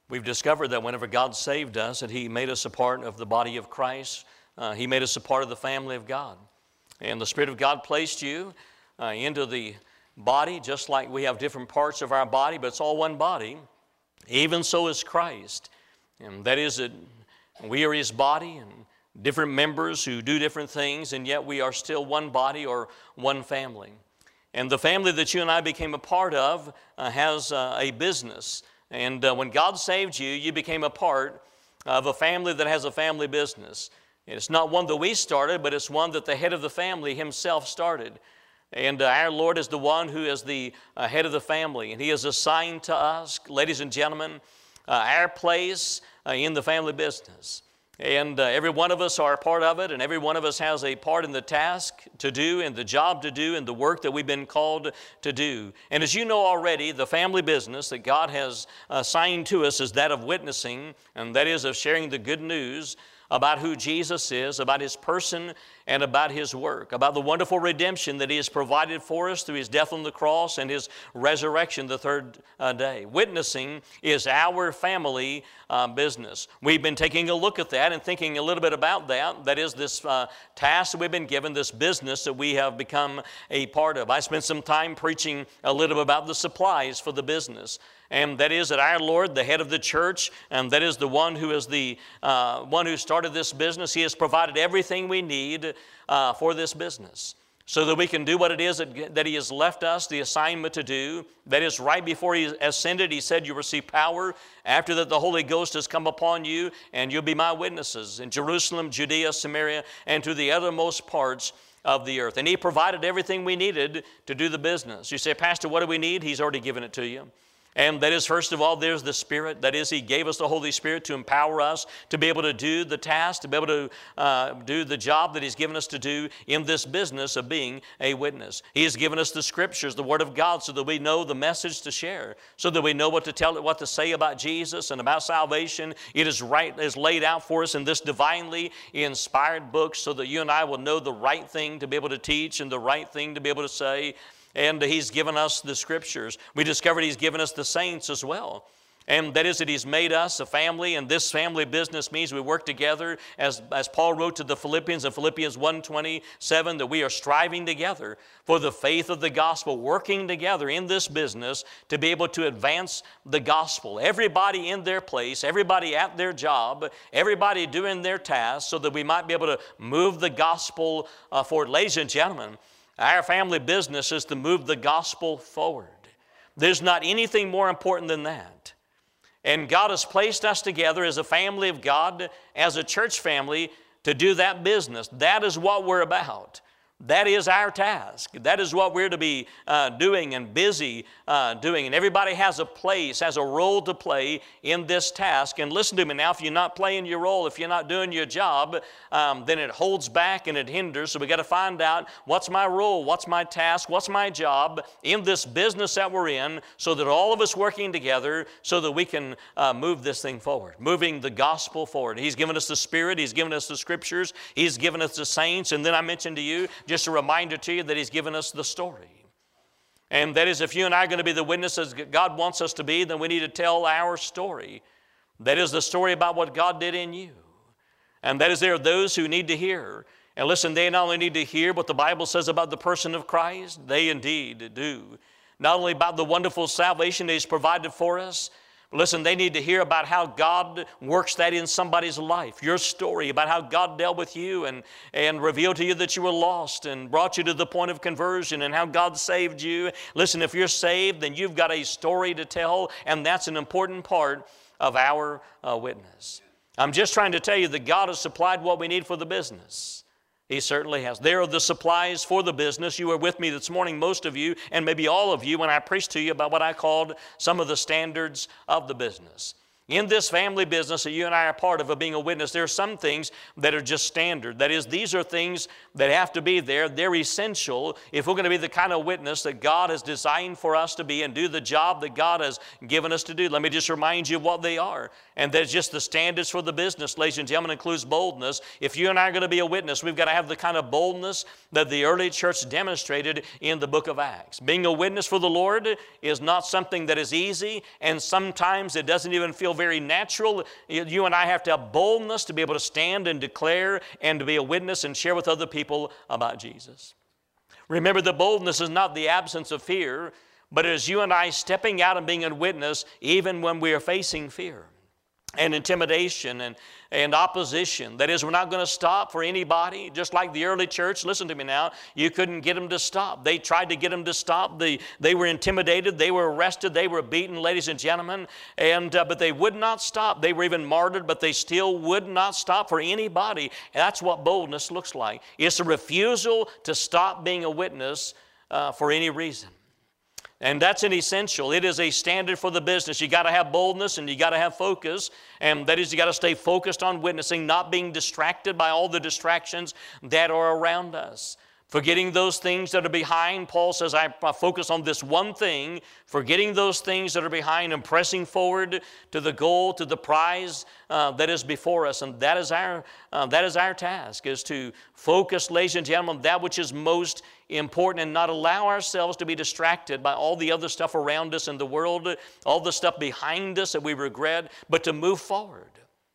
We've discovered that whenever God saved us, that He made us a part of the body of Christ. He made us a part of the family of God. And the Spirit of God placed you into the body, just like we have different parts of our body, but it's all one body. Even so is Christ. And that is that we are His body and different members who do different things, and yet we are still one body or one family. And the family that you and I became a part of has a business. And when God saved you, you became a part of a family that has a family business. It's not one that we started, but it's one that the head of the family Himself started. And our Lord is the one who is the head of the family. And He has assigned to us, ladies and gentlemen, our place in the family business. And every one of us are a part of it, and every one of us has a part in the task to do and the job to do and the work that we've been called to do. And as you know already, the family business that God has assigned to us is that of witnessing, and that is of sharing the good news about who Jesus is, about His person, and about His work, about the wonderful redemption that He has provided for us through His death on the cross and His resurrection the third day. Witnessing is our family business. We've been taking a look at that and thinking a little bit about that. That is this task that we've been given, this business that we have become a part of. I spent some time preaching a little bit about the supplies for the business. And that is that our Lord, the head of the church, and that is the one who is the one who started this business. He has provided everything we need for this business so that we can do what it is that He has left us the assignment to do. That is, right before He ascended, He said, "You receive power. After that, the Holy Ghost has come upon you, and you'll be my witnesses in Jerusalem, Judea, Samaria, and to the uttermost parts of the earth." And He provided everything we needed to do the business. You say, "Pastor, what do we need?" He's already given it to you. And that is, first of all, there's the Spirit. That is, He gave us the Holy Spirit to empower us to be able to do the task, to be able to do the job that He's given us to do in this business of being a witness. He has given us the Scriptures, the Word of God, so that we know the message to share, so that we know what to tell, what to say about Jesus and about salvation. It is laid out for us in this divinely inspired book, so that you and I will know the right thing to be able to teach and the right thing to be able to say. And He's given us the Scriptures. We discovered He's given us the saints as well. And that is that He's made us a family, and this family business means we work together, as Paul wrote to the Philippians in Philippians 1:27, that we are striving together for the faith of the gospel, working together in this business to be able to advance the gospel. Everybody in their place, everybody at their job, everybody doing their task, so that we might be able to move the gospel forward. Ladies and gentlemen, our family business is to move the gospel forward. There's not anything more important than that. And God has placed us together as a family of God, as a church family, to do that business. That is what we're about. That is our task. That is what we're to be doing and busy doing. And everybody has a place, has a role to play in this task. And listen to me now, if you're not playing your role, if you're not doing your job, then it holds back and it hinders. So we got to find out, what's my role, what's my task, what's my job in this business that we're in, so that all of us working together so that we can move this thing forward, moving the gospel forward. He's given us the Spirit. He's given us the Scriptures. He's given us the saints. And then I mentioned to you, just a reminder to you, that He's given us the story. And that is, if you and I are going to be the witnesses God wants us to be, then we need to tell our story. That is the story about what God did in you. And that is, there are those who need to hear. And listen, they not only need to hear what the Bible says about the person of Christ, they indeed do. Not only about the wonderful salvation that He's provided for us, listen, they need to hear about how God works that in somebody's life. Your story about how God dealt with you and revealed to you that you were lost and brought you to the point of conversion, and how God saved you. Listen, if you're saved, then you've got a story to tell, and that's an important part of our witness. I'm just trying to tell you that God has supplied what we need for the business. He certainly has. There are the supplies for the business. You were with me this morning, most of you, and maybe all of you, when I preached to you about what I called some of the standards of the business. In this family business that you and I are part of being a witness, there are some things that are just standard. That is, these are things that have to be there. They're essential if we're going to be the kind of witness that God has designed for us to be and do the job that God has given us to do. Let me just remind you of what they are. And that's just the standards for the business, ladies and gentlemen, includes boldness. If you and I are going to be a witness, we've got to have the kind of boldness that the early church demonstrated in the book of Acts. Being a witness for the Lord is not something that is easy, and sometimes it doesn't even feel very natural. You and I have to have boldness to be able to stand and declare and to be a witness and share with other people about Jesus. Remember, the boldness is not the absence of fear, but it is you and I stepping out and being a witness even when we are facing fear and intimidation and opposition. That is, we're not going to stop for anybody. Just like the early church, listen to me now, you couldn't get them to stop. They tried to get them to stop. They were intimidated. They were arrested. They were beaten, ladies and gentlemen. But they would not stop. They were even martyred, but they still would not stop for anybody. And that's what boldness looks like. It's a refusal to stop being a witness for any reason. And that's an essential. It is a standard for the business. You got to have boldness and you got to have focus. And that is, you got to stay focused on witnessing, not being distracted by all the distractions that are around us. Forgetting those things that are behind. Paul says, I focus on this one thing, forgetting those things that are behind and pressing forward to the goal, to the prize that is before us. And that is our task, is to focus, ladies and gentlemen, that which is most important and not allow ourselves to be distracted by all the other stuff around us in the world, all the stuff behind us that we regret, but to move forward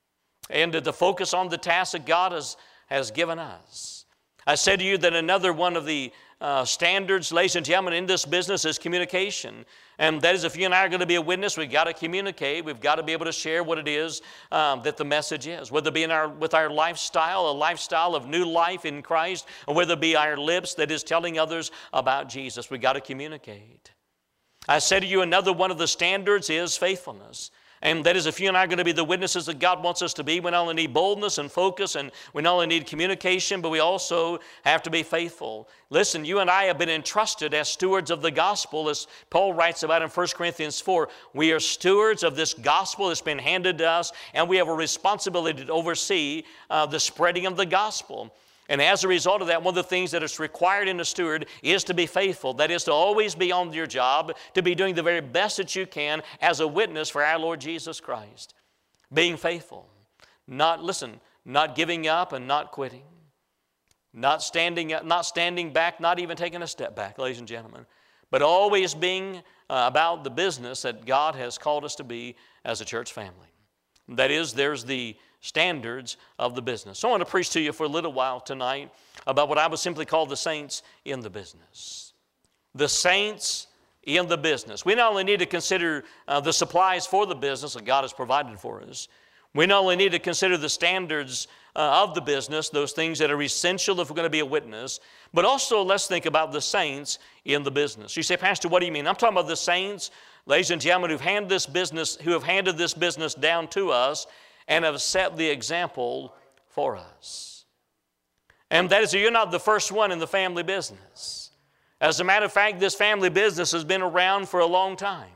and to focus on the task that God has given us. I said to you that another one of the standards, ladies and gentlemen, in this business is communication. And that is, if you and I are going to be a witness, we've got to communicate. We've got to be able to share what it is that the message is, whether it be with our lifestyle, a lifestyle of new life in Christ, or whether it be our lips that is telling others about Jesus. We've got to communicate. I said to you, another one of the standards is faithfulness. And that is, if you and I are going to be the witnesses that God wants us to be, we not only need boldness and focus, and we not only need communication, but we also have to be faithful. Listen, you and I have been entrusted as stewards of the gospel, as Paul writes about in 1 Corinthians 4. We are stewards of this gospel that's been handed to us, and we have a responsibility to oversee the spreading of the gospel. And as a result of that, one of the things that is required in a steward is to be faithful. That is, to always be on your job, to be doing the very best that you can as a witness for our Lord Jesus Christ. Being faithful. Not giving up and not quitting. Not standing back, not even taking a step back, ladies and gentlemen. But always being about the business that God has called us to be as a church family. That is, there's the standards of the business. So I want to preach to you for a little while tonight about what I would simply call the saints in the business. The saints in the business. We not only need to consider the supplies for the business that God has provided for us, we not only need to consider the standards of the business, those things that are essential if we're going to be a witness, but also let's think about the saints in the business. You say, Pastor, what do you mean? I'm talking about the saints, ladies and gentlemen, who have handed this business down to us and have set the example for us. And that is, you're not the first one in the family business. As a matter of fact, this family business has been around for a long time.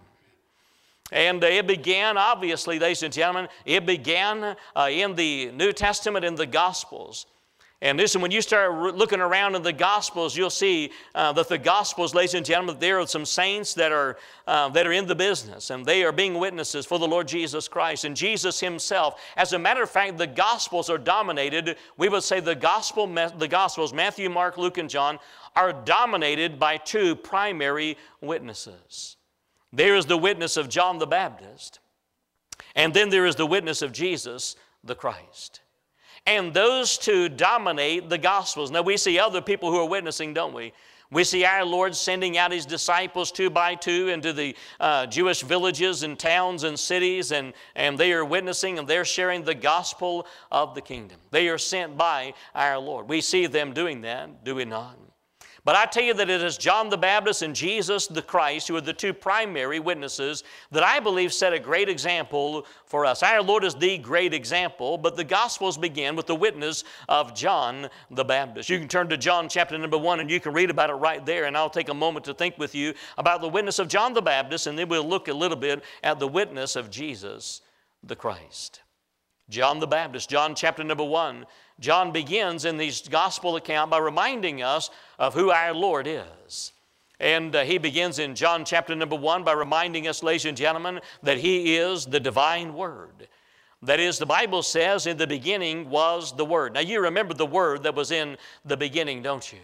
And it began, obviously, ladies and gentlemen, it began in the New Testament, in the Gospels. And listen, when you start looking around in the Gospels, you'll see that the Gospels, ladies and gentlemen, there are some saints that are in the business, and they are being witnesses for the Lord Jesus Christ. And Jesus Himself, as a matter of fact, the Gospels are dominated, we would say the Gospels, Matthew, Mark, Luke, and John, are dominated by two primary witnesses. There is the witness of John the Baptist, and then there is the witness of Jesus the Christ. And those two dominate the Gospels. Now, we see other people who are witnessing, don't we? We see our Lord sending out His disciples 2 by 2 into the Jewish villages and towns and cities, and they are witnessing and they're sharing the gospel of the kingdom. They are sent by our Lord. We see them doing that, do we not? But I tell you that it is John the Baptist and Jesus the Christ who are the two primary witnesses that I believe set a great example for us. Our Lord is the great example, but the Gospels begin with the witness of John the Baptist. You can turn to John chapter number 1 and you can read about it right there, and I'll take a moment to think with you about the witness of John the Baptist, and then we'll look a little bit at the witness of Jesus the Christ. John the Baptist, John chapter number 1. John begins in this gospel account by reminding us of who our Lord is. And he begins in John chapter number 1 by reminding us, ladies and gentlemen, that He is the divine Word. That is, the Bible says, in the beginning was the Word. Now, you remember the Word that was in the beginning, don't you?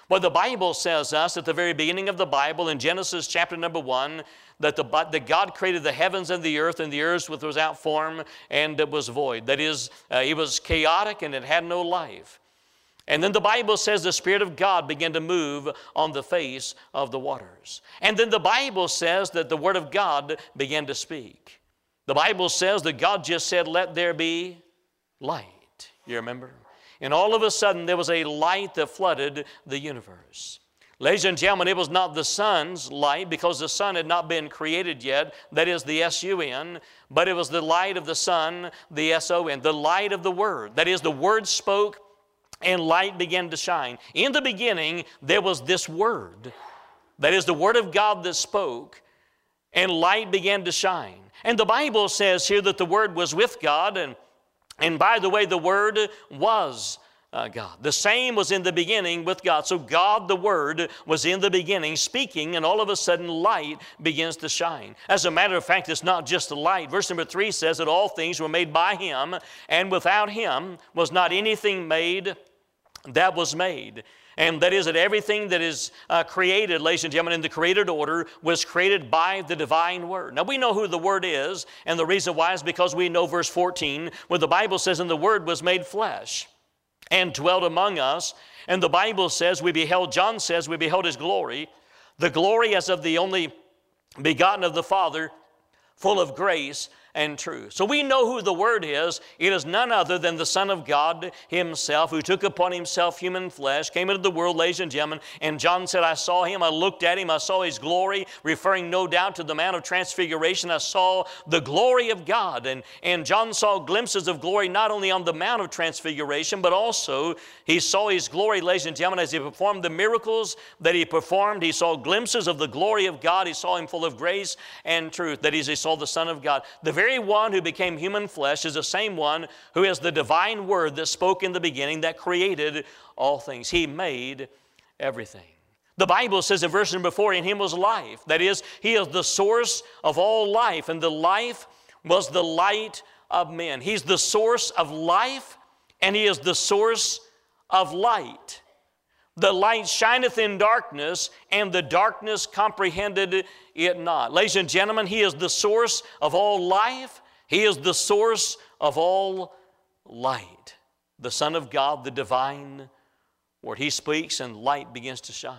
Well, the Bible says us at the very beginning of the Bible in Genesis chapter number 1 that God created the heavens and the earth was without form and it was void. That is, it was chaotic and it had no life. And then the Bible says the Spirit of God began to move on the face of the waters. And then the Bible says that the Word of God began to speak. The Bible says that God just said, "Let there be light." You remember? And all of a sudden there was a light that flooded the universe. Ladies and gentlemen, it was not the sun's light because the sun had not been created yet. That is the S-U-N. But it was the light of the sun, the S-O-N. The light of the Word. That is, the Word spoke and light began to shine. In the beginning, there was this Word. That is the Word of God that spoke, and light began to shine. And the Bible says here that the Word was with God, and by the way, the Word was God. The same was in the beginning with God. So God, the Word, was in the beginning speaking, and all of a sudden light begins to shine. As a matter of fact, it's not just the light. Verse number 3 says that all things were made by Him, and without Him was not anything made that was made. And that is that everything that is created, ladies and gentlemen, in the created order was created by the divine Word. Now we know who the Word is, and the reason why is because we know verse 14, where the Bible says, "And the Word was made flesh and dwelt among us." And the Bible says, John says, we beheld His glory, the glory as of the only begotten of the Father, full of grace and truth. So we know who the Word is. It is none other than the Son of God Himself, who took upon Himself human flesh, came into the world, ladies and gentlemen, and John said, "I saw Him, I looked at Him, I saw His glory," referring no doubt to the Mount of Transfiguration. "I saw the glory of God." And John saw glimpses of glory not only on the Mount of Transfiguration, but also he saw His glory, ladies and gentlemen, as He performed the miracles that He performed. He saw glimpses of the glory of God. He saw Him full of grace and truth. That is, He saw the Son of God. The very one who became human flesh is the same one who is the divine Word that spoke in the beginning, that created all things. He made everything. The Bible says in verse number 4, "In Him was life." That is, He is the source of all life, and the life was the light of men. He's the source of life, and He is the source of light. The light shineth in darkness, and the darkness comprehended it not. Ladies and gentlemen, He is the source of all life. He is the source of all light. The Son of God, the divine Word. He speaks and light begins to shine.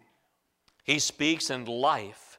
He speaks and life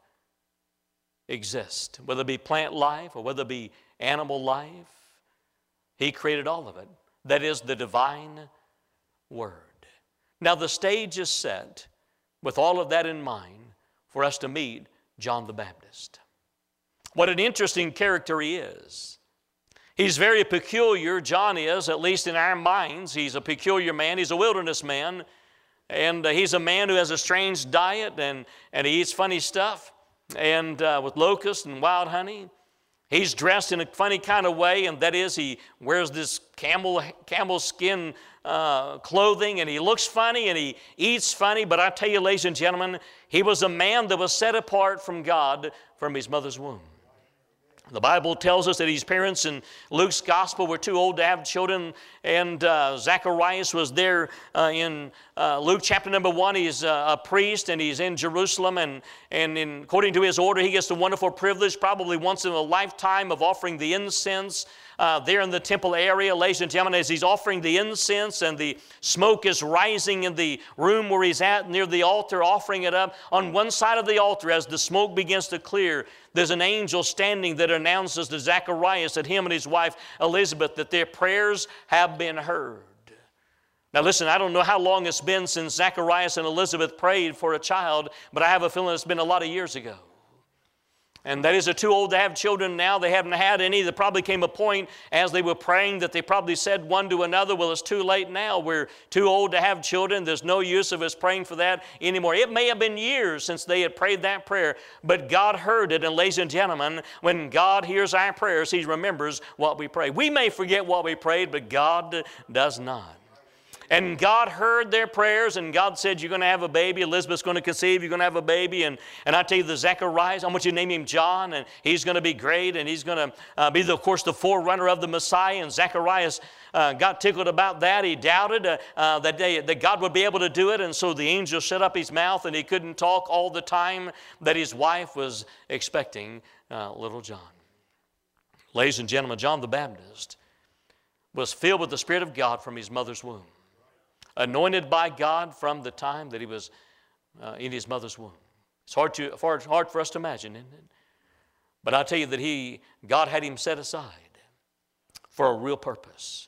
exists. Whether it be plant life or whether it be animal life, He created all of it. That is the divine Word. Now the stage is set with all of that in mind for us to meet John the Baptist. What an interesting character he is. He's very peculiar, John is, at least in our minds. He's a peculiar man. He's a wilderness man. And he's a man who has a strange diet and he eats funny stuff and with locusts and wild honey. He's dressed in a funny kind of way, and that is he wears this camel skin clothing, and he looks funny and he eats funny. But I tell you, ladies and gentlemen, he was a man that was set apart from God from his mother's womb. The Bible tells us that his parents in Luke's gospel were too old to have children, and Zacharias was there in Luke chapter number 1. He's a priest, and he's in Jerusalem, and according to his order, he gets the wonderful privilege, probably once in a lifetime, of offering the incense there in the temple area. Ladies and gentlemen, as he's offering the incense and the smoke is rising in the room where he's at near the altar, offering it up, on one side of the altar, as the smoke begins to clear, there's an angel standing that announces to Zacharias, that him and his wife Elizabeth, that their prayers have been heard. Now listen, I don't know how long it's been since Zacharias and Elizabeth prayed for a child, but I have a feeling it's been a lot of years ago. And that is, they're too old to have children now. They haven't had any. There probably came a point as they were praying that they probably said one to another, well, it's too late now. We're too old to have children. There's no use of us praying for that anymore. It may have been years since they had prayed that prayer, but God heard it. And ladies and gentlemen, when God hears our prayers, He remembers what we pray. We may forget what we prayed, but God does not. And God heard their prayers, and God said, you're going to have a baby. Elizabeth's going to conceive. You're going to have a baby. And I tell you, the Zacharias, I want you to name him John, and he's going to be great, and he's going to be, of course, the forerunner of the Messiah. And Zacharias got tickled about that. He doubted that God would be able to do it, and so the angel shut up his mouth, and he couldn't talk all the time that his wife was expecting little John. Ladies and gentlemen, John the Baptist was filled with the Spirit of God from his mother's womb, anointed by God from the time that he was in his mother's womb. It's hard for us to imagine, isn't it? But I tell you that God had him set aside for a real purpose.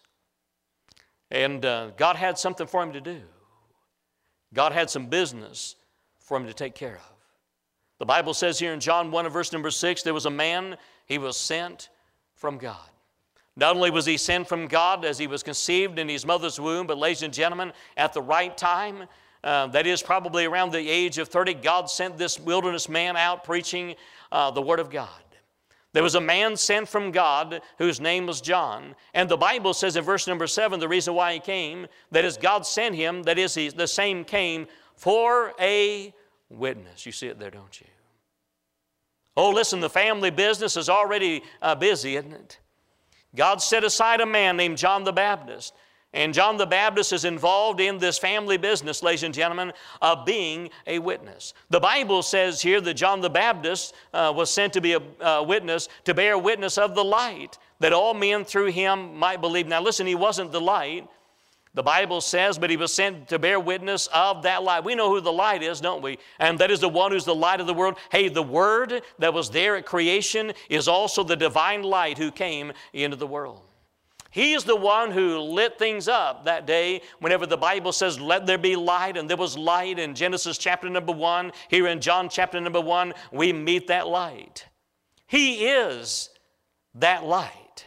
And God had something for him to do. God had some business for him to take care of. The Bible says here in John 1 and verse number 6, there was a man, he was sent from God. Not only was he sent from God as he was conceived in his mother's womb, but ladies and gentlemen, at the right time, that is probably around the age of 30, God sent this wilderness man out preaching the Word of God. There was a man sent from God whose name was John. And the Bible says in verse number 7, the reason why he came, that is God sent him, that is the same came for a witness. You see it there, don't you? Oh, listen, the family business is already busy, isn't it? God set aside a man named John the Baptist. And John the Baptist is involved in this family business, ladies and gentlemen, of being a witness. The Bible says here that John the Baptist was sent to be a witness, to bear witness of the light, that all men through him might believe. Now listen, he wasn't the light, the Bible says, but he was sent to bear witness of that light. We know who the light is, don't we? And that is the one who's the light of the world. Hey, the Word that was there at creation is also the divine light who came into the world. He is the one who lit things up that day whenever the Bible says, let there be light, and there was light in Genesis chapter number 1. Here in John chapter number 1, we meet that light. He is that light.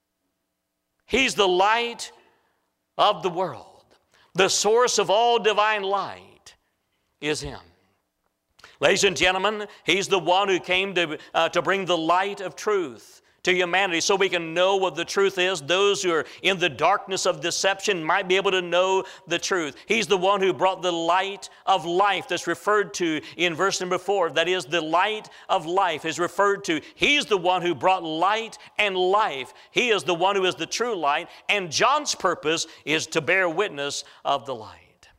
He's the light of the world. The source of all divine light is Him. Ladies and gentlemen, He's the one who came to bring the light of truth to humanity so we can know what the truth is. Those who are in the darkness of deception might be able to know the truth. He's the one who brought the light of life that's referred to in verse number 4. That is, the light of life is referred to. He's the one who brought light and life. He is the one who is the true light, and John's purpose is to bear witness of the light.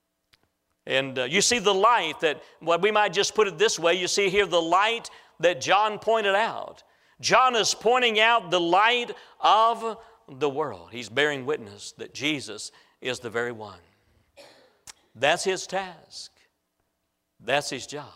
And you see the light that, well, we might just put it this way, you see here the light that John pointed out. John is pointing out the light of the world. He's bearing witness that Jesus is the very one. That's his task. That's his job.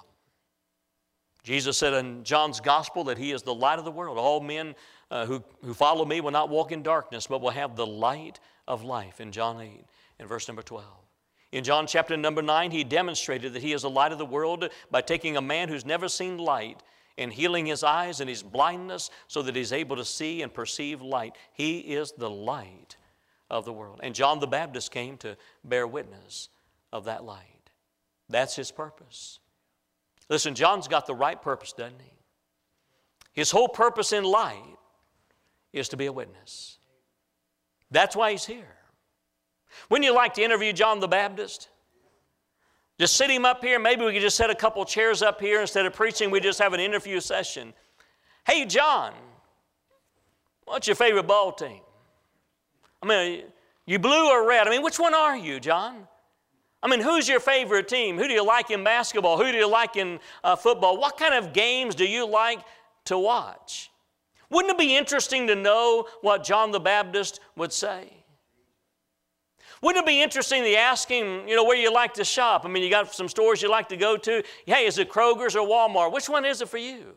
Jesus said in John's gospel that he is the light of the world. All men who follow me will not walk in darkness, but will have the light of life, in John 8, in verse number 12. In John chapter number 9, he demonstrated that he is the light of the world by taking a man who's never seen light and healing his eyes and his blindness so that he's able to see and perceive light. He is the light of the world. And John the Baptist came to bear witness of that light. That's his purpose. Listen, John's got the right purpose, doesn't he? His whole purpose in life is to be a witness. That's why he's here. Wouldn't you like to interview John the Baptist? Just sit him up here. Maybe we could just set a couple chairs up here. Instead of preaching, we just have an interview session. Hey, John, what's your favorite ball team? I mean, you blue or red? I mean, which one are you, John? I mean, who's your favorite team? Who do you like in basketball? Who do you like in football? What kind of games do you like to watch? Wouldn't it be interesting to know what John the Baptist would say? Wouldn't it be interesting to ask him, where you like to shop? I mean, you got some stores you like to go to. Hey, is it Kroger's or Walmart? Which one is it for you?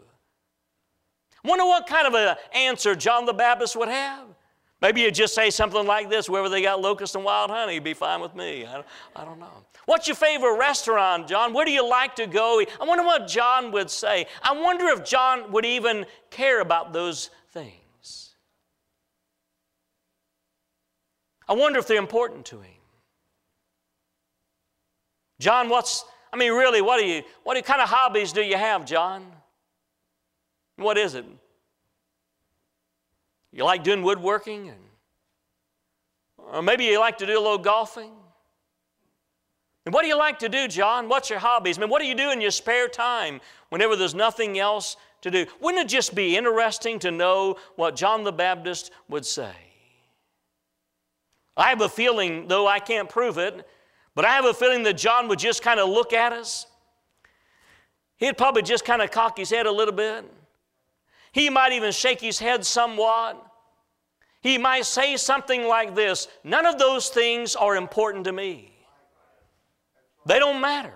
I wonder what kind of an answer John the Baptist would have. Maybe you'd just say something like this, wherever they got locust and wild honey, it'd be fine with me. I don't know. What's your favorite restaurant, John? Where do you like to go? I wonder what John would say. I wonder if John would even care about those things. I wonder if they're important to him. John, what kind of hobbies do you have, John? What is it? You like doing woodworking? Or maybe you like to do a little golfing. And what do you like to do, John? What's your hobbies? I mean, what do you do in your spare time whenever there's nothing else to do? Wouldn't it just be interesting to know what John the Baptist would say? I have a feeling, though I can't prove it, but I have a feeling that John would just kind of look at us. He'd probably just kind of cock his head a little bit. He might even shake his head somewhat. He might say something like this: none of those things are important to me. They don't matter.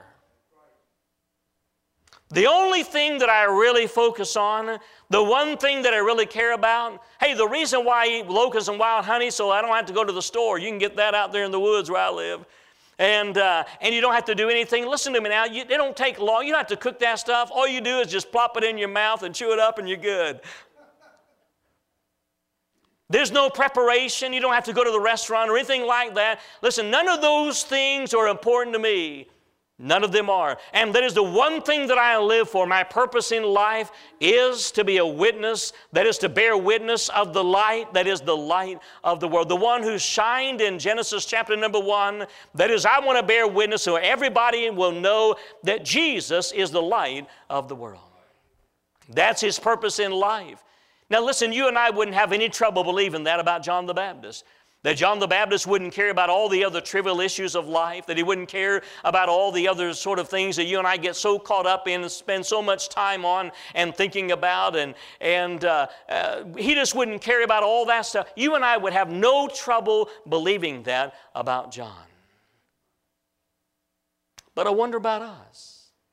The only thing that I really focus on, the one thing that I really care about, hey, the reason why I eat locusts and wild honey so I don't have to go to the store. You can get that out there in the woods where I live. And you don't have to do anything. Listen to me now. They don't take long. You don't have to cook that stuff. All you do is just plop it in your mouth and chew it up and you're good. There's no preparation. You don't have to go to the restaurant or anything like that. Listen, none of those things are important to me. None of them are. And that is the one thing that I live for. My purpose in life is to be a witness. That is to bear witness of the light. That is the light of the world. The one who shined in Genesis chapter number 1. That is, I want to bear witness so everybody will know that Jesus is the light of the world. That's his purpose in life. Now listen, you and I wouldn't have any trouble believing that about John the Baptist. That John the Baptist wouldn't care about all the other trivial issues of life. That he wouldn't care about all the other sort of things that you and I get so caught up in and spend so much time on and thinking about. And he just wouldn't care about all that stuff. You and I would have no trouble believing that about John. But I wonder about us.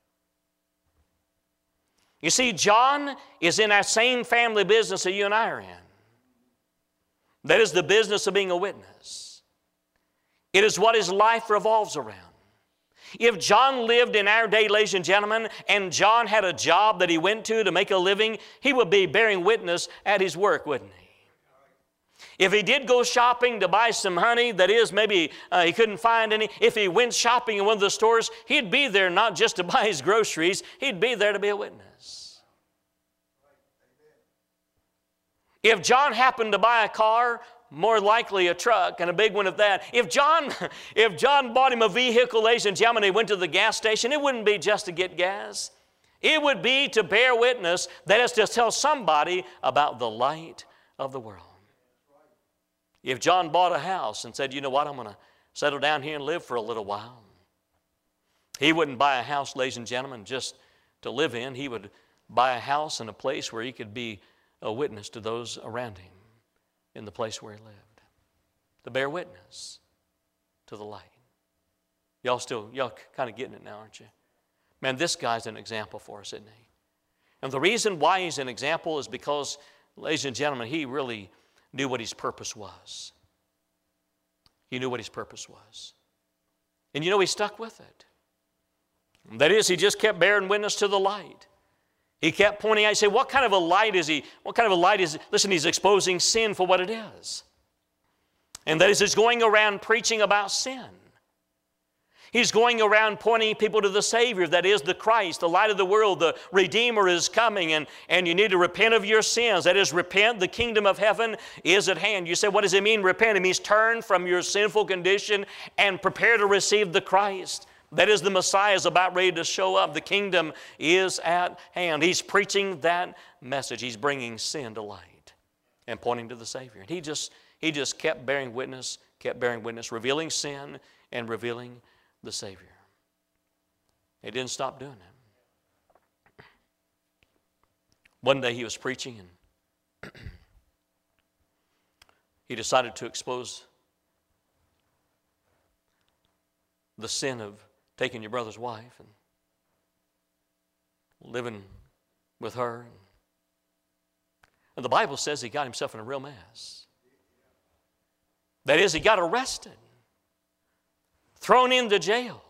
You see, John is in that same family business that you and I are in. That is the business of being a witness. It is what his life revolves around. If John lived in our day, ladies and gentlemen, and John had a job that he went to make a living, he would be bearing witness at his work, wouldn't he? If he did go shopping to buy some honey, that is, maybe he couldn't find any. If he went shopping in one of the stores, he'd be there not just to buy his groceries, he'd be there to be a witness. If John happened to buy a car, more likely a truck, and a big one at that. If John bought him a vehicle, ladies and gentlemen, he went to the gas station, it wouldn't be just to get gas. It would be to bear witness, that is to tell somebody about the light of the world. If John bought a house and said, you know what, I'm going to settle down here and live for a little while. He wouldn't buy a house, ladies and gentlemen, just to live in. He would buy a house in a place where he could be a witness to those around him in the place where he lived. To bear witness to the light. Y'all kind of getting it now, aren't you? Man, this guy's an example for us, isn't he? And the reason why he's an example is because, ladies and gentlemen, he really knew what his purpose was. He knew what his purpose was. And you know, he stuck with it. That is, he just kept bearing witness to the light. He kept pointing out, he said, what kind of a light is he? What kind of a light is it? Listen, he's exposing sin for what it is. And that is, he's going around preaching about sin. He's going around pointing people to the Savior, that is the Christ, the light of the world, the Redeemer is coming, and you need to repent of your sins. That is, repent, the kingdom of heaven is at hand. You say, what does it mean, repent? It means turn from your sinful condition and prepare to receive the Christ. That is, the Messiah is about ready to show up. The kingdom is at hand. He's preaching that message. He's bringing sin to light and pointing to the Savior. And he just kept bearing witness, revealing sin and revealing the Savior. He didn't stop doing it. One day he was preaching and he decided to expose the sin of taking your brother's wife and living with her. And the Bible says he got himself in a real mess. That is, he got arrested, thrown into jail,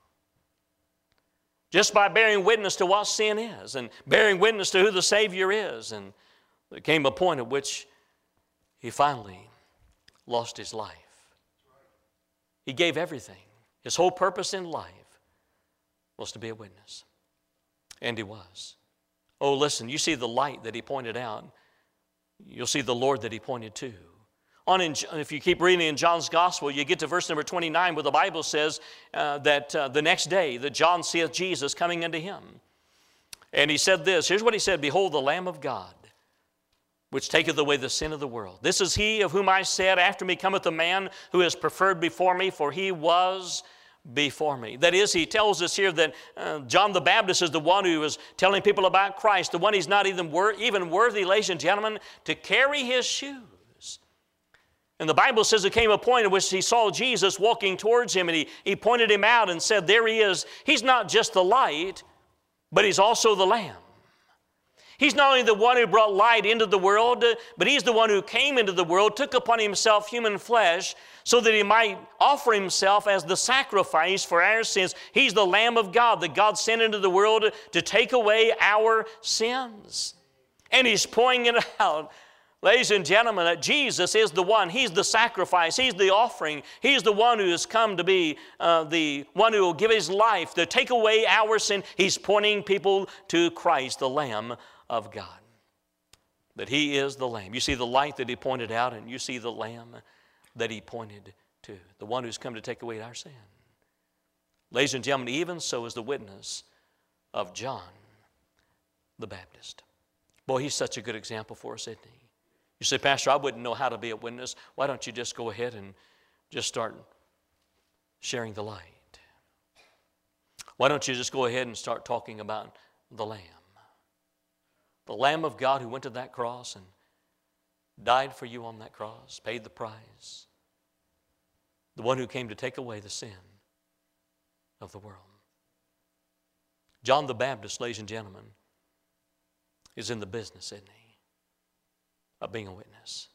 just by bearing witness to what sin is and bearing witness to who the Savior is. And there came a point at which he finally lost his life. He gave everything. His whole purpose in life was to be a witness. And he was. Oh, listen, you see the light that he pointed out. You'll see the Lord that he pointed to. If you keep reading in John's Gospel, you get to verse number 29 where the Bible says that the next day that John seeth Jesus coming unto him. And he said this, here's what he said, Behold the Lamb of God, which taketh away the sin of the world. This is he of whom I said, After me cometh a man who is preferred before me, for he was before me. That is, he tells us here that John the Baptist is the one who is telling people about Christ, the one he's not even worthy, ladies and gentlemen, to carry his shoes. And the Bible says there came a point in which he saw Jesus walking towards him, and he pointed him out and said, there he is. He's not just the light, but he's also the Lamb. He's not only the one who brought light into the world, but he's the one who came into the world, took upon himself human flesh, so that he might offer himself as the sacrifice for our sins. He's the Lamb of God that God sent into the world to take away our sins. And he's pouring it out. Ladies and gentlemen, that Jesus is the one. He's the sacrifice. He's the offering. He's the one who has come to be the one who will give his life to take away our sin. He's pointing people to Christ, the Lamb of God. That he is the Lamb. You see the light that he pointed out, and you see the Lamb that he pointed to. The one who's come to take away our sin. Ladies and gentlemen, even so is the witness of John the Baptist. Boy, he's such a good example for us, isn't he? You say, Pastor, I wouldn't know how to be a witness. Why don't you just go ahead and just start sharing the light? Why don't you just go ahead and start talking about the Lamb? The Lamb of God who went to that cross and died for you on that cross, paid the price. The one who came to take away the sin of the world. John the Baptist, ladies and gentlemen, is in the business, isn't he, of being a witness.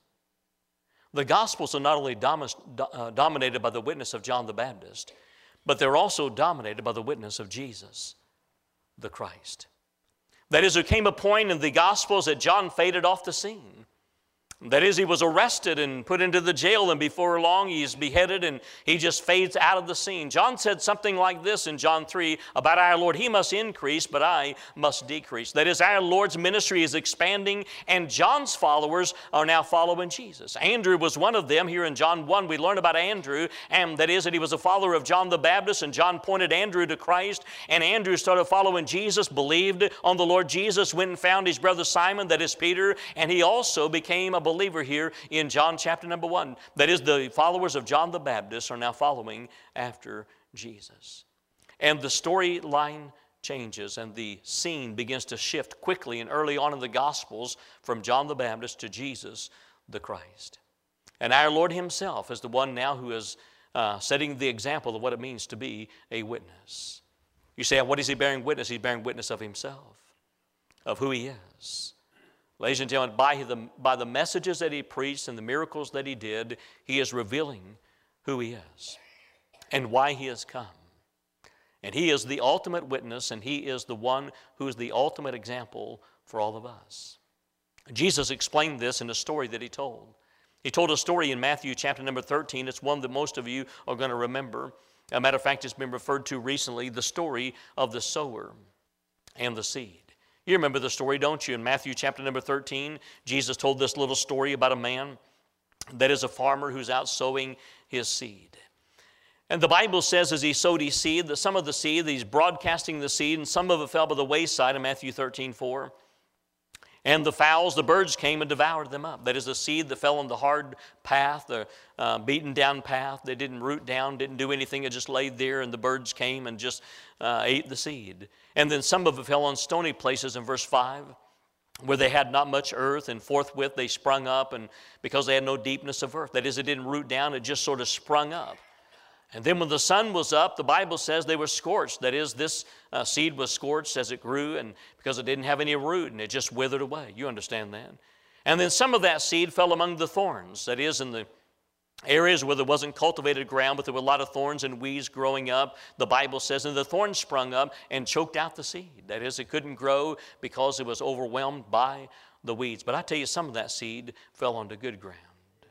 The Gospels are not only dominated by the witness of John the Baptist, but they're also dominated by the witness of Jesus, the Christ. That is, there came a point in the Gospels that John faded off the scene. That is, he was arrested and put into the jail, and before long he's beheaded and he just fades out of the scene. John said something like this in John 3 about our Lord, he must increase, but I must decrease. That is, our Lord's ministry is expanding, and John's followers are now following Jesus. Andrew was one of them. Here in John 1 we learn about Andrew, and that is that he was a follower of John the Baptist, and John pointed Andrew to Christ, and Andrew started following Jesus, believed on the Lord Jesus, went and found his brother Simon, that is Peter, and he also became a believer here in John chapter number 1. That is, the followers of John the Baptist are now following after Jesus. And the storyline changes and the scene begins to shift quickly and early on in the Gospels from John the Baptist to Jesus the Christ. And our Lord himself is the one now who is setting the example of what it means to be a witness. You say, what is he bearing witness? He's bearing witness of himself, of who he is. Ladies and gentlemen, by the messages that he preached and the miracles that he did, he is revealing who he is and why he has come. And he is the ultimate witness, and he is the one who is the ultimate example for all of us. Jesus explained this in a story that he told. He told a story in Matthew chapter number 13. It's one that most of you are going to remember. As a matter of fact, it's been referred to recently, the story of the sower and the seed. You remember the story, don't you? In Matthew chapter number 13, Jesus told this little story about a man that is a farmer who's out sowing his seed. And the Bible says as he sowed his seed, that some of the seed, he's broadcasting the seed, and some of it fell by the wayside in Matthew 13:4. And the fowls, the birds came and devoured them up. That is the seed that fell on the hard path, the beaten down path. They didn't root down, didn't do anything. It just laid there, and the birds came and just ate the seed. And then some of it fell on stony places in verse 5, where they had not much earth, and forthwith they sprung up, and because they had no deepness of earth. That is, it didn't root down, it just sort of sprung up. And then when the sun was up, the Bible says they were scorched. That is, this seed was scorched as it grew, and because it didn't have any root, and it just withered away. You understand that? And then some of that seed fell among the thorns. That is, in the areas where there wasn't cultivated ground, but there were a lot of thorns and weeds growing up. The Bible says, and the thorns sprung up and choked out the seed. That is, it couldn't grow because it was overwhelmed by the weeds. But I tell you, some of that seed fell onto good ground.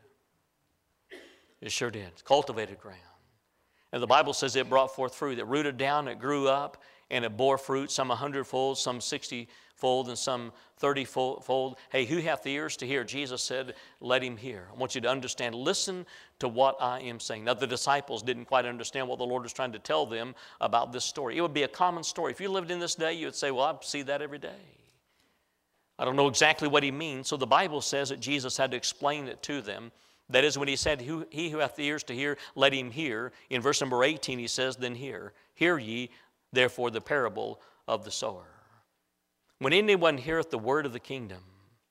It sure did. Cultivated ground. And the Bible says it brought forth fruit. It rooted down, it grew up, and it bore fruit, some 100-fold, some 60 fold and some 30-fold. Hey, who hath ears to hear? Jesus said, let him hear. I want you to understand, listen to what I am saying. Now, the disciples didn't quite understand what the Lord was trying to tell them about this story. It would be a common story. If you lived in this day, you would say, well, I see that every day. I don't know exactly what he means. So the Bible says that Jesus had to explain it to them. That is, when he said, he who hath ears to hear, let him hear. In verse number 18, he says, then hear ye, therefore, the parable of the sower. When anyone heareth the word of the kingdom,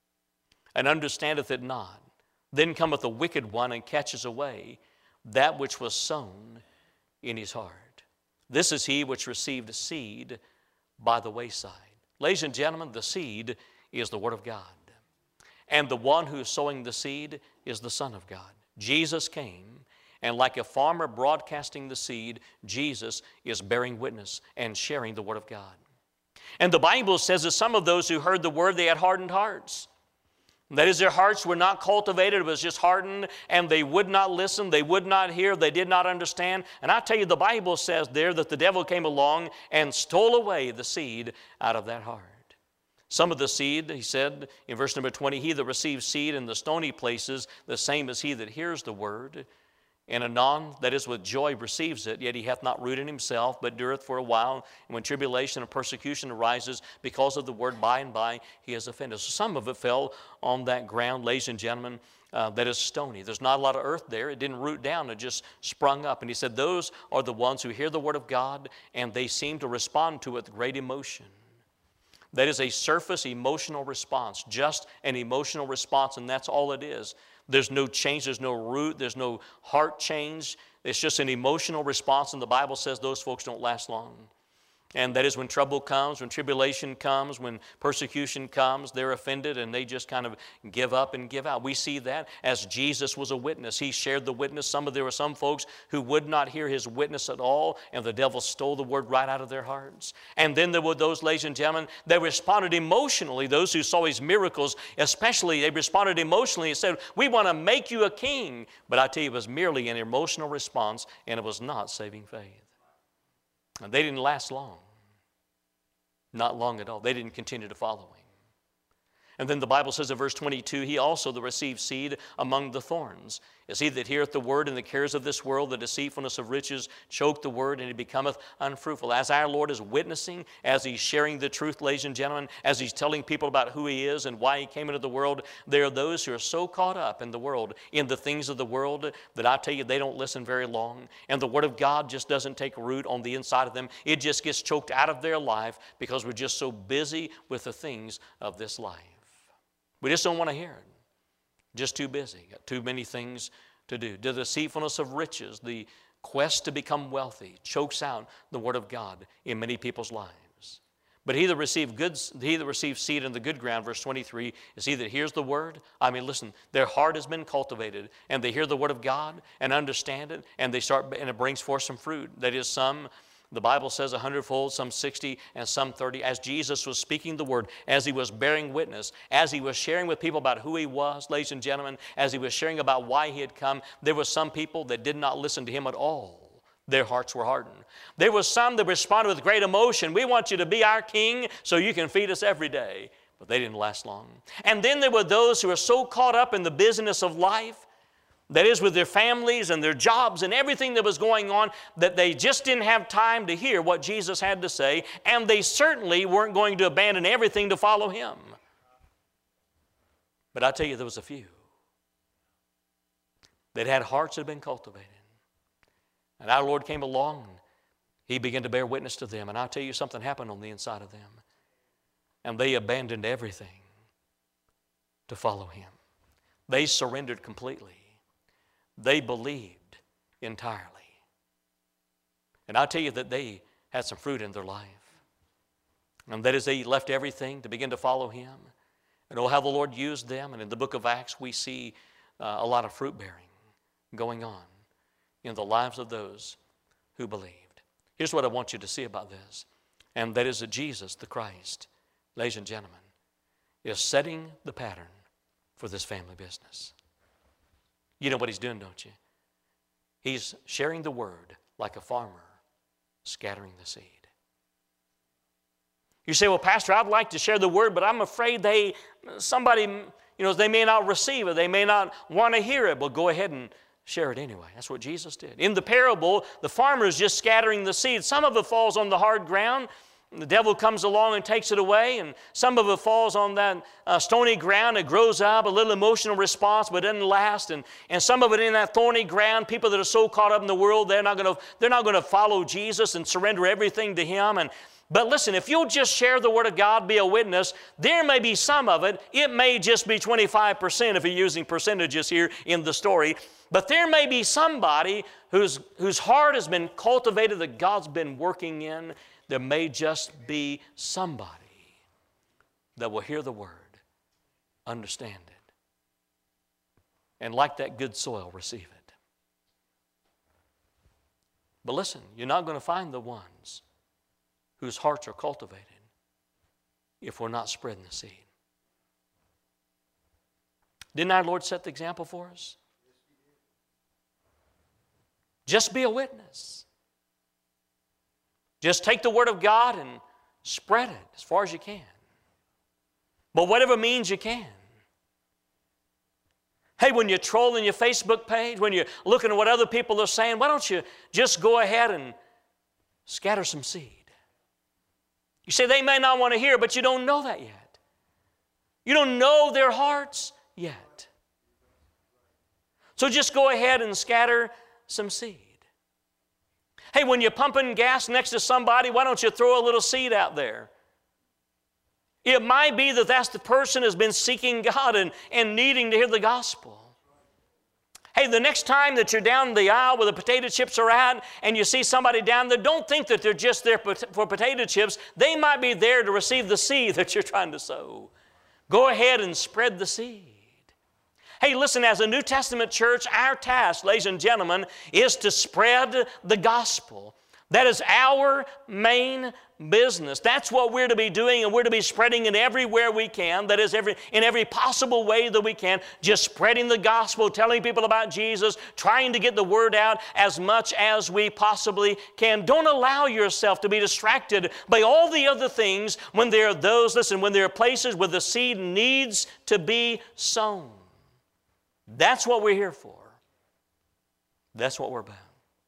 and understandeth it not, then cometh the wicked one, and catches away that which was sown in his heart. This is he which received seed by the wayside. Ladies and gentlemen, the seed is the word of God. And the one who is sowing the seed is the Son of God. Jesus came, and like a farmer broadcasting the seed, Jesus is bearing witness and sharing the word of God. And the Bible says that some of those who heard the word, they had hardened hearts. That is, their hearts were not cultivated, it was just hardened, and they would not listen, they would not hear, they did not understand. And I tell you, the Bible says there that the devil came along and stole away the seed out of that heart. Some of the seed, he said in verse number 20, he that receives seed in the stony places, the same as he that hears the word, and anon, that is with joy, receives it, yet he hath not root in himself, but dureth for a while. And when tribulation and persecution arises because of the word, by and by he is offended. So some of it fell on that ground, ladies and gentlemen, that is stony. There's not a lot of earth there. It didn't root down. It just sprung up. And he said those are the ones who hear the word of God, and they seem to respond to it with great emotion. That is a surface emotional response, just an emotional response, and that's all it is. There's no change, there's no root, there's no heart change. It's just an emotional response, and the Bible says those folks don't last long. And that is when trouble comes, when tribulation comes, when persecution comes, they're offended and they just kind of give up and give out. We see that as Jesus was a witness. He shared the witness. There were some folks who would not hear his witness at all, and the devil stole the word right out of their hearts. And then there were those, ladies and gentlemen, that responded emotionally. Those who saw his miracles, especially, they responded emotionally and said, we want to make you a king. But I tell you, it was merely an emotional response, and it was not saving faith. And they didn't last long. Not long at all. They didn't continue to follow him. And then the Bible says in verse 22, he also that received seed among the thorns is he that heareth the word, and the cares of this world, the deceitfulness of riches, choke the word, and it becometh unfruitful. As our Lord is witnessing, as he's sharing the truth, ladies and gentlemen, as he's telling people about who he is and why he came into the world, there are those who are so caught up in the world, in the things of the world, that I tell you, they don't listen very long. And the word of God just doesn't take root on the inside of them. It just gets choked out of their life because we're just so busy with the things of this life. We just don't want to hear it. Just too busy. Got too many things to do. The deceitfulness of riches, the quest to become wealthy, chokes out the word of God in many people's lives. But he that receives seed in the good ground, verse 23, is he that hears the word. I mean, listen, their heart has been cultivated, and they hear the word of God and understand it, and it brings forth some fruit. That is, some, the Bible says 100-fold, some 60, and some 30. As Jesus was speaking the word, as he was bearing witness, as he was sharing with people about who he was, ladies and gentlemen, as he was sharing about why he had come, there were some people that did not listen to him at all. Their hearts were hardened. There were some that responded with great emotion. We want you to be our king so you can feed us every day. But they didn't last long. And then there were those who were so caught up in the business of life, that is, with their families and their jobs and everything that was going on, that they just didn't have time to hear what Jesus had to say, and they certainly weren't going to abandon everything to follow him. But I tell you, there was a few that had hearts that had been cultivated. And our Lord came along, and he began to bear witness to them. And I tell you, something happened on the inside of them. And they abandoned everything to follow him. They surrendered completely. They believed entirely. And I tell you that they had some fruit in their life. And that is, they left everything to begin to follow him. And oh, how the Lord used them. And in the book of Acts, we see a lot of fruit bearing going on in the lives of those who believed. Here's what I want you to see about this. And that is that Jesus, the Christ, ladies and gentlemen, is setting the pattern for this family business. You know what he's doing, don't you? He's sharing the word like a farmer scattering the seed. You say, well, Pastor, I'd like to share the word, but I'm afraid they may not receive it. They may not want to hear it. Well, go ahead and share it anyway. That's what Jesus did. In the parable, the farmer is just scattering the seed. Some of it falls on the hard ground. The devil comes along and takes it away, and some of it falls on that stony ground. It grows up, a little emotional response, but it doesn't last. And some of it in that thorny ground, people that are so caught up in the world, they're not going to follow Jesus and surrender everything to Him. But listen, if you'll just share the Word of God, be a witness, there may be some of it. It may just be 25% if you're using percentages here in the story. But there may be somebody whose heart has been cultivated, that God's been working in. There may just be somebody that will hear the Word, understand it, and like that good soil, receive it. But listen, you're not going to find the ones whose hearts are cultivated if we're not spreading the seed. Didn't our Lord set the example for us? Just be a witness. Just take the Word of God and spread it as far as you can. But whatever means you can. Hey, when you're trolling your Facebook page, when you're looking at what other people are saying, why don't you just go ahead and scatter some seed? You say they may not want to hear, but you don't know that yet. You don't know their hearts yet. So just go ahead and scatter some seed. Hey, when you're pumping gas next to somebody, why don't you throw a little seed out there? It might be that that's the person who's been seeking God and needing to hear the gospel. Hey, the next time that you're down the aisle where the potato chips are at and you see somebody down there, don't think that they're just there for potato chips. They might be there to receive the seed that you're trying to sow. Go ahead and spread the seed. Hey, listen, as a New Testament church, our task, ladies and gentlemen, is to spread the gospel. That is our main business. That's what we're to be doing, and we're to be spreading it everywhere we can. That is, in every possible way that we can, just spreading the gospel, telling people about Jesus, trying to get the word out as much as we possibly can. Don't allow yourself to be distracted by all the other things when there are places where the seed needs to be sown. That's what we're here for. That's what we're about.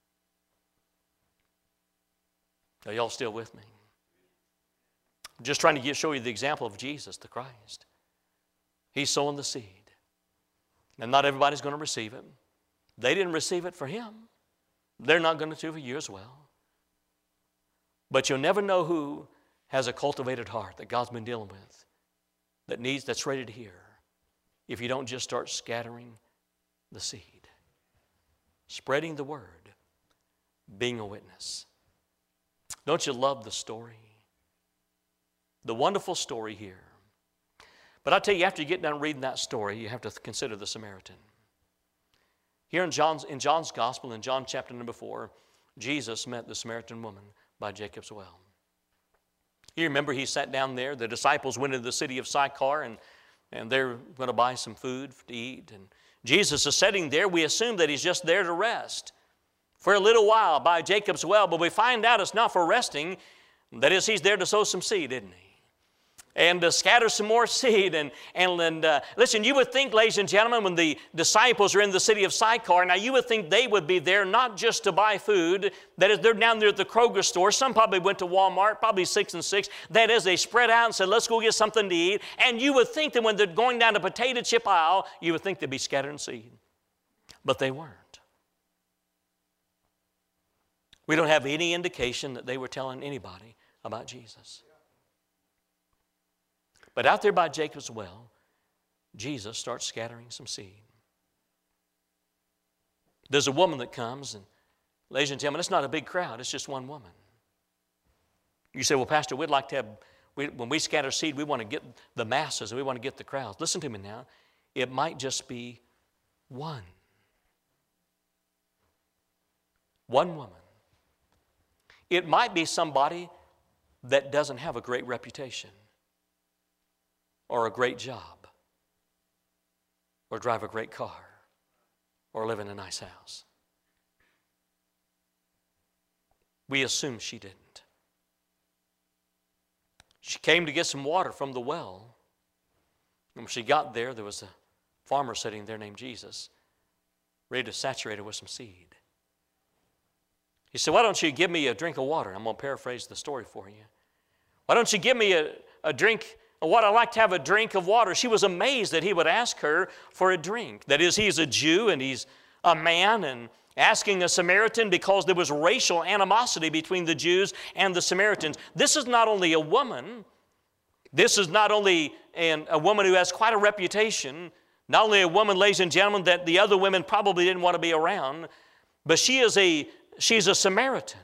Are y'all still with me? I'm just trying to show you the example of Jesus, the Christ. He's sowing the seed. And not everybody's going to receive it. They didn't receive it for Him. They're not going to do for you as well. But you'll never know who has a cultivated heart that God's been dealing with, that's ready to hear, if you don't just start scattering the seed, spreading the word, being a witness. Don't you love the story? The wonderful story here. But I tell you, after you get done reading that story, you have to consider the Samaritan. Here in John's Gospel, in John chapter number 4, Jesus met the Samaritan woman by Jacob's well. You remember he sat down there. The disciples went into the city of Sychar, and they're going to buy some food to eat. And Jesus is sitting there. We assume that He's just there to rest for a little while by Jacob's well, but we find out it's not for resting. That is, He's there to sow some seed, isn't He? And to scatter some more seed. And listen, you would think, ladies and gentlemen, when the disciples are in the city of Sychar, now you would think they would be there not just to buy food. That is, they're down there at the Kroger store. Some probably went to Walmart, probably 6 and 6. That is, they spread out and said, let's go get something to eat. And you would think that when they're going down the potato chip aisle, you would think they'd be scattering seed. But they weren't. We don't have any indication that they were telling anybody about Jesus. But out there by Jacob's well, Jesus starts scattering some seed. There's a woman that comes, and ladies and gentlemen, it's not a big crowd, it's just one woman. You say, well, Pastor, we'd like to have, when we scatter seed, we want to get the masses, and we want to get the crowds. Listen to me now. It might just be one. One woman. It might be somebody that doesn't have a great reputation, or a great job, or drive a great car, or live in a nice house. We assume she didn't. She came to get some water from the well. And when she got there, there was a farmer sitting there named Jesus, ready to saturate her with some seed. He said, why don't you give me a drink of water? I'm going to paraphrase the story for you. Why don't you give me a drink of water? I'd like to have a drink of water. She was amazed that he would ask her for a drink. That is, he's a Jew and he's a man, and asking a Samaritan because there was racial animosity between the Jews and the Samaritans. This is not only a woman. This is not only a woman who has quite a reputation, not only a woman, ladies and gentlemen, that the other women probably didn't want to be around, but she's a Samaritan.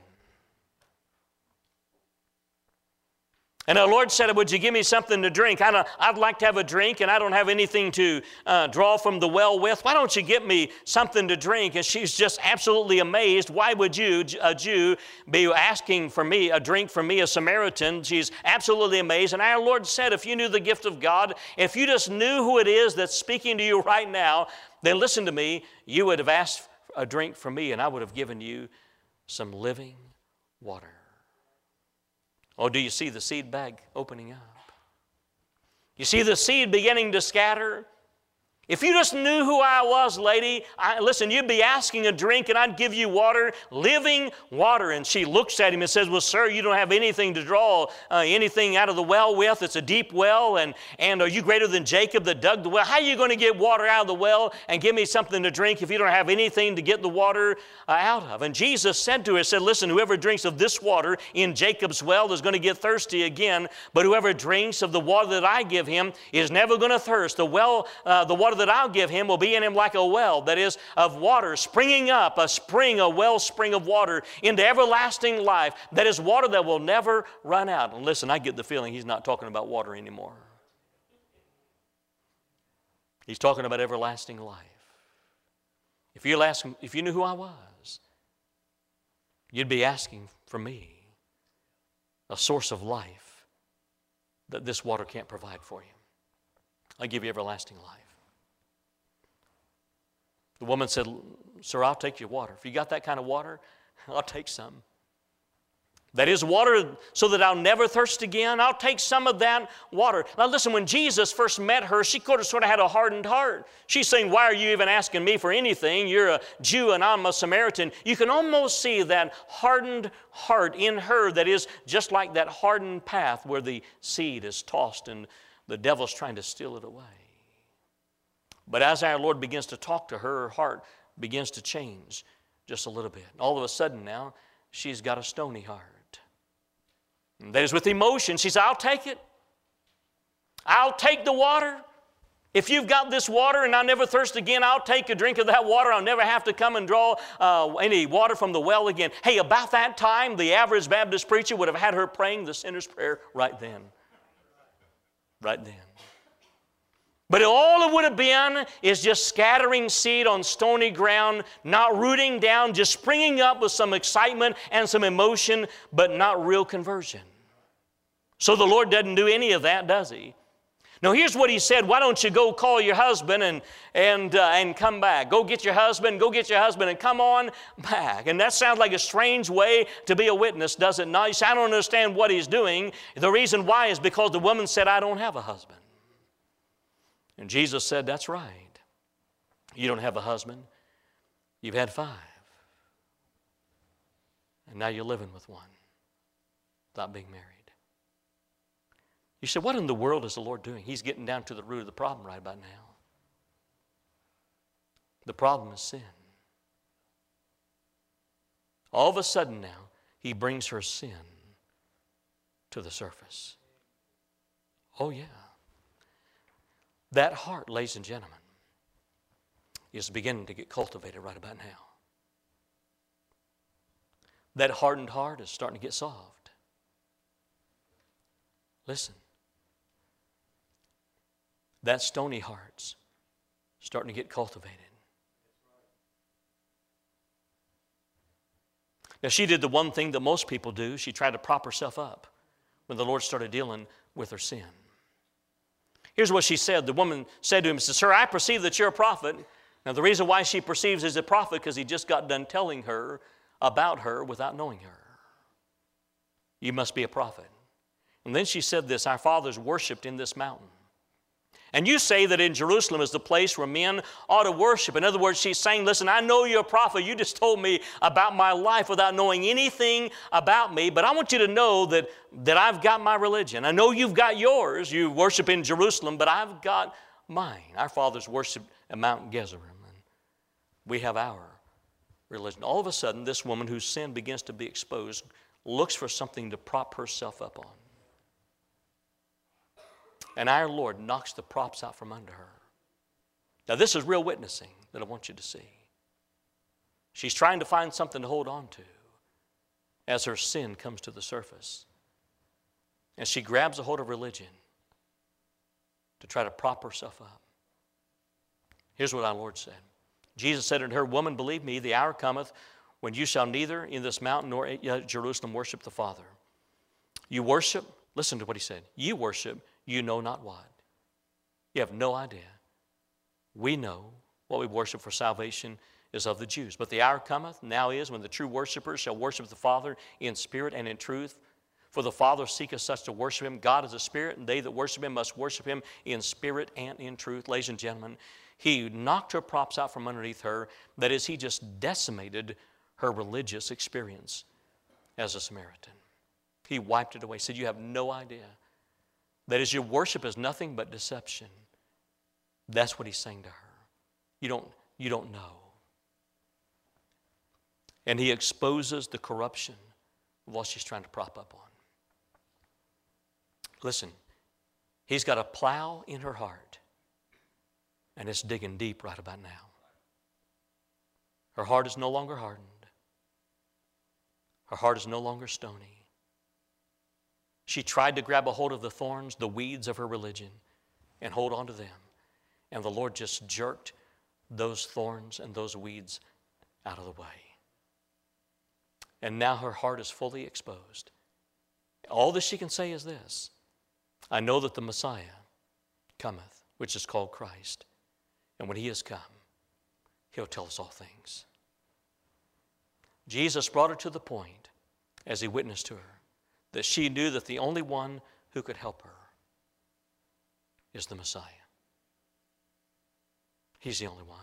And our Lord said, would you give me something to drink? I'd like to have a drink, and I don't have anything to draw from the well with. Why don't you get me something to drink? And she's just absolutely amazed. Why would you, a Jew, be asking for me, a drink from me, a Samaritan? She's absolutely amazed. And our Lord said, if you knew the gift of God, if you just knew who it is that's speaking to you right now, then listen to me, you would have asked a drink from me, and I would have given you some living water. Oh, do you see the seed bag opening up? You see the seed beginning to scatter? If you just knew who I was, lady, listen, you'd be asking a drink and I'd give you water, living water. And she looks at him and says, well, sir, you don't have anything to draw anything out of the well with. It's a deep well. And are you greater than Jacob that dug the well? How are you going to get water out of the well and give me something to drink if you don't have anything to get the water out of? And Jesus said to her, said, listen, whoever drinks of this water in Jacob's well is going to get thirsty again. But whoever drinks of the water that I give him is never going to thirst. The water that I'll give him will be in him like a well, that is, of water springing up, a spring, a wellspring of water into everlasting life. That is water that will never run out. And listen, I get the feeling he's not talking about water anymore. He's talking about everlasting life. If you ask him, if you knew who I was, you'd be asking for me, a source of life that this water can't provide for you. I give you everlasting life. The woman said, sir, I'll take your water. If you got that kind of water, I'll take some. That is water so that I'll never thirst again. I'll take some of that water. Now listen, when Jesus first met her, she could have sort of had a hardened heart. She's saying, why are you even asking me for anything? You're a Jew and I'm a Samaritan. You can almost see that hardened heart in her that is just like that hardened path where the seed is tossed and the devil's trying to steal it away. But as our Lord begins to talk to her, her heart begins to change just a little bit. All of a sudden now, she's got a stony heart. And that is with emotion. She said, I'll take it. I'll take the water. If you've got this water and I never thirst again, I'll take a drink of that water. I'll never have to come and draw any water from the well again. Hey, about that time, the average Baptist preacher would have had her praying the sinner's prayer right then. Right then. But all it would have been is just scattering seed on stony ground, not rooting down, just springing up with some excitement and some emotion, but not real conversion. So the Lord doesn't do any of that, does He? Now here's what He said, why don't you go call your husband and come back. Go get your husband and come on back. And that sounds like a strange way to be a witness, does it not? You say, I don't understand what He's doing. The reason why is because the woman said, I don't have a husband. And Jesus said, that's right. You don't have a husband. You've had 5. And now you're living with one without being married. You say, what in the world is the Lord doing? He's getting down to the root of the problem right about now. The problem is sin. All of a sudden now, He brings her sin to the surface. Oh yeah. That heart, ladies and gentlemen, is beginning to get cultivated right about now. That hardened heart is starting to get soft. Listen. That stony heart's starting to get cultivated. Now, she did the one thing that most people do. She tried to prop herself up when the Lord started dealing with her sin. Here's what she said. The woman said to him, sir, I perceive that you're a prophet. Now, the reason why she perceives he's a prophet because he just got done telling her about her without knowing her. You must be a prophet. And then she said this, our fathers worshiped in this mountain. And you say that in Jerusalem is the place where men ought to worship. In other words, she's saying, listen, I know you're a prophet. You just told me about my life without knowing anything about me. But I want you to know that I've got my religion. I know you've got yours. You worship in Jerusalem, but I've got mine. Our fathers worshiped at Mount Gerizim, and we have our religion. All of a sudden, this woman whose sin begins to be exposed looks for something to prop herself up on. And our Lord knocks the props out from under her. Now, this is real witnessing that I want you to see. She's trying to find something to hold on to as her sin comes to the surface. And she grabs a hold of religion to try to prop herself up. Here's what our Lord said. Jesus said unto her, Woman, believe me, the hour cometh when you shall neither in this mountain nor at Jerusalem worship the Father. You worship, listen to what he said, you worship, you know not what. You have no idea. We know what we worship, for salvation is of the Jews. But the hour cometh, now is, when the true worshipers shall worship the Father in spirit and in truth. For the Father seeketh such to worship him. God is a spirit, and they that worship him must worship him in spirit and in truth. Ladies and gentlemen, he knocked her props out from underneath her. That is, he just decimated her religious experience as a Samaritan. He wiped it away. He said, you have no idea. That is, your worship is nothing but deception. That's what he's saying to her. You don't know. And he exposes the corruption of what she's trying to prop up on. Listen, he's got a plow in her heart, and it's digging deep right about now. Her heart is no longer hardened. Her heart is no longer stony. She tried to grab a hold of the thorns, the weeds of her religion, and hold on to them. And the Lord just jerked those thorns and those weeds out of the way. And now her heart is fully exposed. All that she can say is this, I know that the Messiah cometh, which is called Christ. And when he has come, he'll tell us all things. Jesus brought her to the point, as he witnessed to her, that she knew that the only one who could help her is the Messiah. He's the only one.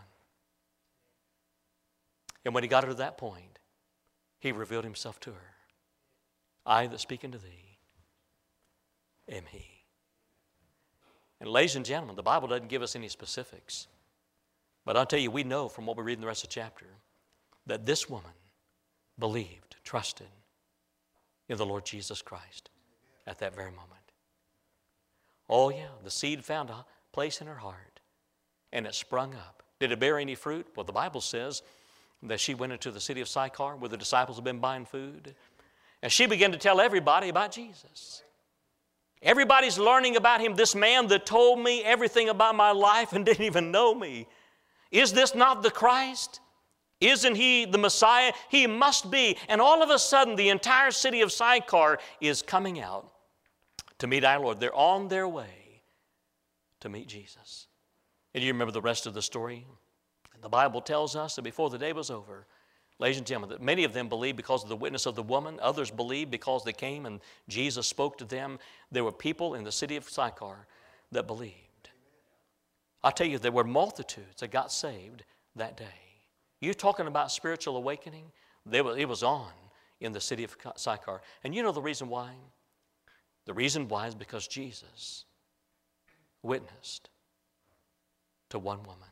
And when he got her to that point, he revealed himself to her. I that speak unto thee am he. And ladies and gentlemen, the Bible doesn't give us any specifics. But I'll tell you, we know from what we read in the rest of the chapter that this woman believed, trusted in the Lord Jesus Christ at that very moment. Oh yeah, the seed found a place in her heart and it sprung up. Did it bear any fruit? Well, the Bible says that she went into the city of Sychar where the disciples had been buying food, and she began to tell everybody about Jesus. Everybody's learning about him, this man that told me everything about my life and didn't even know me. Is this not the Christ? Isn't he the Messiah? He must be. And all of a sudden, the entire city of Sychar is coming out to meet our Lord. They're on their way to meet Jesus. And you remember the rest of the story? The Bible tells us that before the day was over, ladies and gentlemen, that many of them believed because of the witness of the woman. Others believed because they came and Jesus spoke to them. There were people in the city of Sychar that believed. I tell you, there were multitudes that got saved that day. You're talking about spiritual awakening? It was on in the city of Sychar. And you know the reason why? The reason why is because Jesus witnessed to one woman.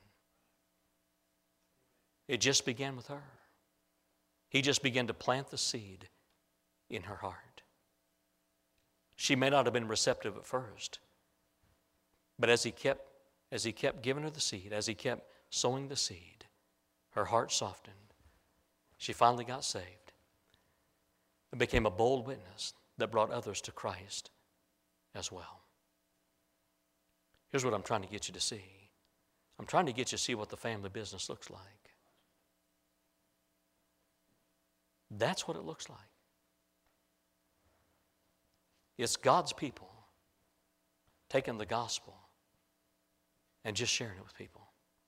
It just began with her. He just began to plant the seed in her heart. She may not have been receptive at first, but as he kept giving her the seed, as he kept sowing the seed, her heart softened. She finally got saved and became a bold witness that brought others to Christ as well. Here's what I'm trying to get you to see. I'm trying to get you to see what the family business looks like. That's what it looks like. It's God's people taking the gospel and just sharing it with people.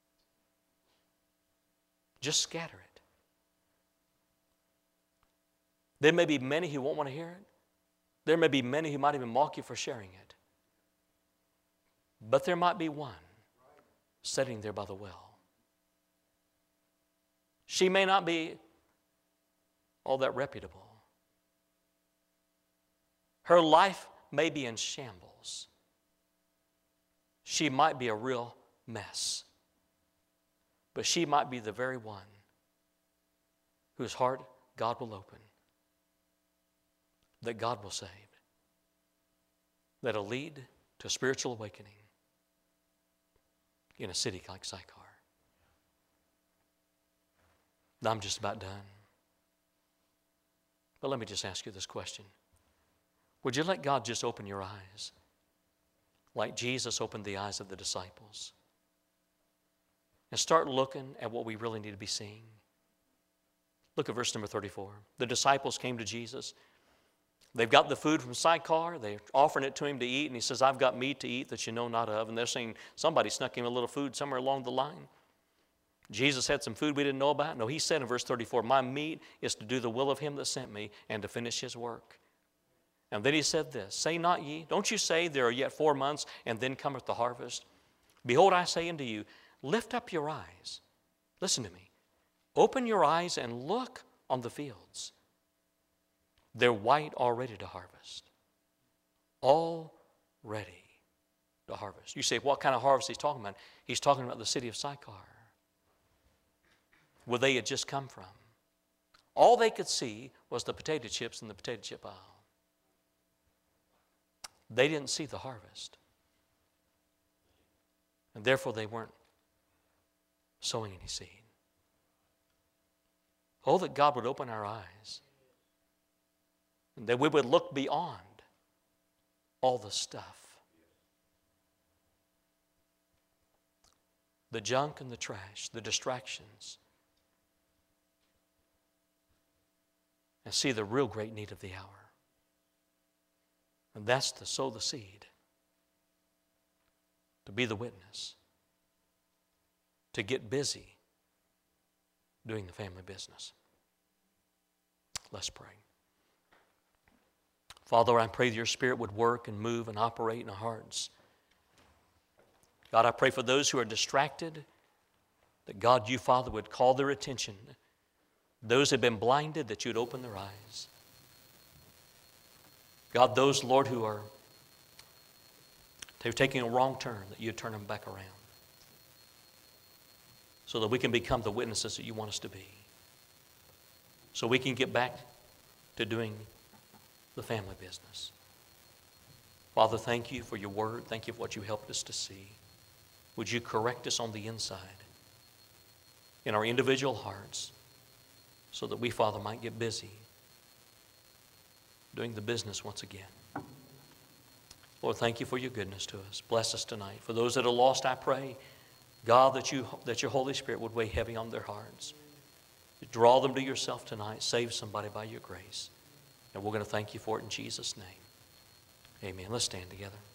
Just scatter it. There may be many who won't want to hear it, There may be many who might even mock you for sharing it. But there might be one sitting there by the well. She may not be all that reputable. Her life may be in shambles. She might be a real mess. But she might be the very one whose heart God will open, that God will save, that'll lead to a spiritual awakening in a city like Sychar. Now, I'm just about done. But let me just ask you this question. Would you let God just open your eyes like Jesus opened the eyes of the disciples? And start looking at what we really need to be seeing. Look at verse number 34. The disciples came to Jesus. They've got the food from Sychar. They're offering it to him to eat. And he says, I've got meat to eat that you know not of. And they're saying, somebody snuck him a little food somewhere along the line. Jesus had some food we didn't know about. No, he said in verse 34, my meat is to do the will of him that sent me and to finish his work. And then he said this, say not ye, don't you say there are yet 4 months and then cometh the harvest? Behold, I say unto you, lift up your eyes. Listen to me. Open your eyes and look on the fields. They're white already to harvest. All ready to harvest. You say, what kind of harvest he's talking about? He's talking about the city of Sychar, where they had just come from. All they could see was the potato chips in the potato chip aisle. They didn't see the harvest. And therefore they weren't sowing any seed. Oh, that God would open our eyes, and that we would look beyond all the stuff, the junk and the trash, the distractions, and see the real great need of the hour. And that's to sow the seed, to be the witness, to get busy doing the family business. Let's pray. Father, I pray that your Spirit would work and move and operate in our hearts. God, I pray for those who are distracted, that God, you, Father, would call their attention. Those who have been blinded, that you would open their eyes. God, those, Lord, who are taking a wrong turn, that you'd turn them back around, so that we can become the witnesses that you want us to be. So we can get back to doing the family business. Father, thank you for your word. Thank you for what you helped us to see. Would you correct us on the inside, in our individual hearts, so that we, Father, might get busy doing the business once again. Lord, thank you for your goodness to us. Bless us tonight. For those that are lost, I pray, God, that your Holy Spirit would weigh heavy on their hearts. Draw them to yourself tonight. Save somebody by your grace. And we're going to thank you for it in Jesus' name. Amen. Let's stand together.